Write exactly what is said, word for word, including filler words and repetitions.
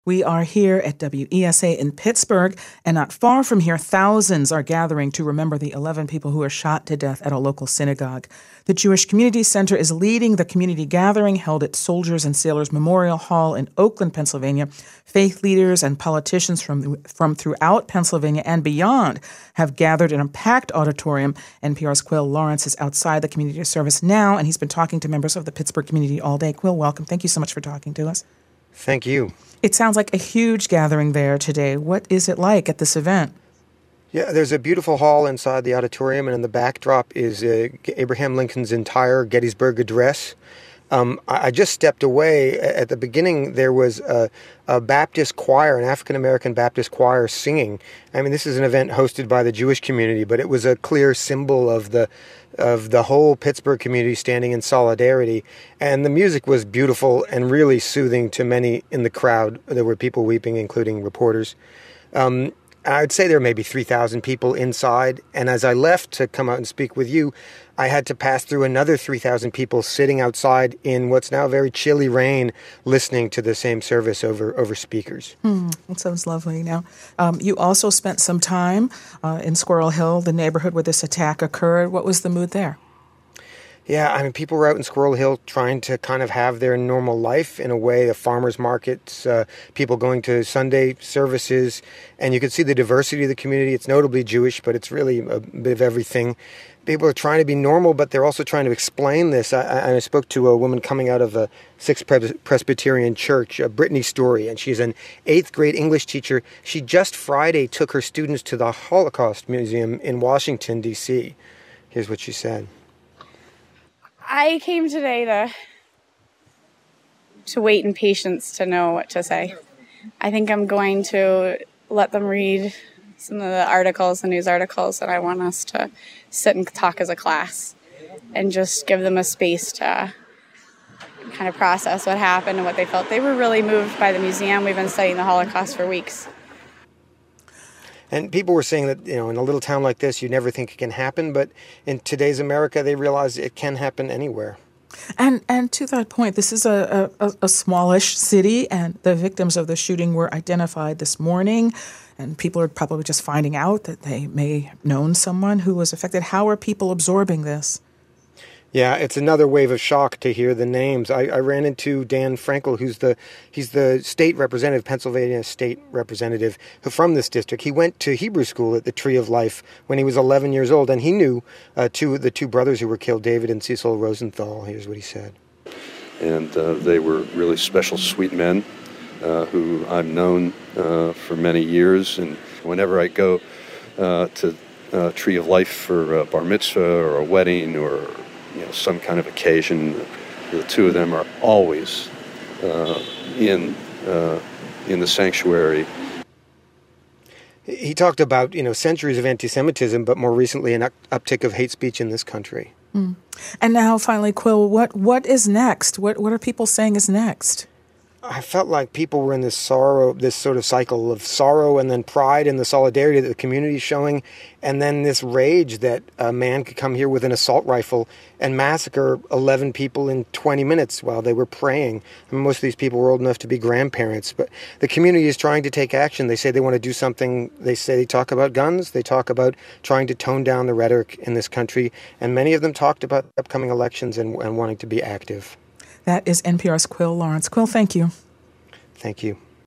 We are here at W E S A in Pittsburgh, and not far from here, thousands are gathering to remember the eleven people who were shot to death at a local synagogue. The Jewish Community Center is leading the community gathering held at Soldiers and Sailors Memorial Hall in Oakland, Pennsylvania. Faith leaders and politicians from, from throughout Pennsylvania and beyond have gathered in a packed auditorium. N P R's Quill Lawrence is outside the community service now, and he's been talking to members of the Pittsburgh community all day. Quill, welcome. Thank you so much for talking to us. Thank you. It sounds like a huge gathering there today. What is it like at this event? Yeah, there's a beautiful hall inside the auditorium, and in the backdrop is uh, Abraham Lincoln's entire Gettysburg Address. Um, I, I just stepped away. At the beginning, there was a, a Baptist choir, an African-American Baptist choir singing. I mean, this is an event hosted by the Jewish community, but it was a clear symbol of the of the whole Pittsburgh community standing in solidarity. And the music was beautiful and really soothing to many in the crowd. There were people weeping, including reporters. Um, I'd say there were maybe three thousand people inside. And as I left to come out and speak with you, I had to pass through another three thousand people sitting outside in what's now very chilly rain, listening to the same service over, over speakers. Hmm, that sounds lovely. Now, um, you also spent some time uh, in Squirrel Hill, the neighborhood where this attack occurred. What was the mood there? Yeah, I mean, people were out in Squirrel Hill trying to kind of have their normal life in a way, the farmers markets, uh, people going to Sunday services, and you could see the diversity of the community. It's notably Jewish, but it's really a bit of everything. People are trying to be normal, but they're also trying to explain this. I, I spoke to a woman coming out of a Sixth Presbyterian Church, uh, Brittany Story, and she's an eighth grade English teacher. She just Friday took her students to the Holocaust Museum in Washington, D C Here's what she said. I came today to to wait in patience to know what to say. I think I'm going to let them read some of the articles, the news articles, and I want us to sit and talk as a class and just give them a space to kind of process what happened and what they felt. They were really moved by the museum. We've been studying the Holocaust for weeks. And people were saying that, you know, in a little town like this, you never think it can happen. But in today's America, they realize it can happen anywhere. And and to that point, this is a, a, a smallish city, and the victims of the shooting were identified this morning. And people are probably just finding out that they may have known someone who was affected. How are people absorbing this? Yeah, it's another wave of shock to hear the names. I, I ran into Dan Frankel, who's the he's the state representative, Pennsylvania state representative who from this district. He went to Hebrew school at the Tree of Life when he was eleven years old, and he knew uh, two the two brothers who were killed, David and Cecil Rosenthal. Here's what he said. And uh, they were really special, sweet men uh, who I've known uh, for many years. And whenever I go uh, to uh, Tree of Life for a bar mitzvah or a wedding or you know, some kind of occasion, the two of them are always uh, in uh, in the sanctuary. He talked about, you know, centuries of anti-Semitism, but more recently an uptick of hate speech in this country. Mm. And now, finally, Quill, what what is next? What what are people saying is next? I felt like people were in this sorrow, this sort of cycle of sorrow and then pride and the solidarity that the community is showing, and then this rage that a man could come here with an assault rifle and massacre eleven people in twenty minutes while they were praying. I mean, most of these people were old enough to be grandparents, but the community is trying to take action. They say they want to do something. They say they talk about guns. They talk about trying to tone down the rhetoric in this country, and many of them talked about upcoming elections and, and wanting to be active. That is N P R's Quill Lawrence. Quill, thank you. Thank you.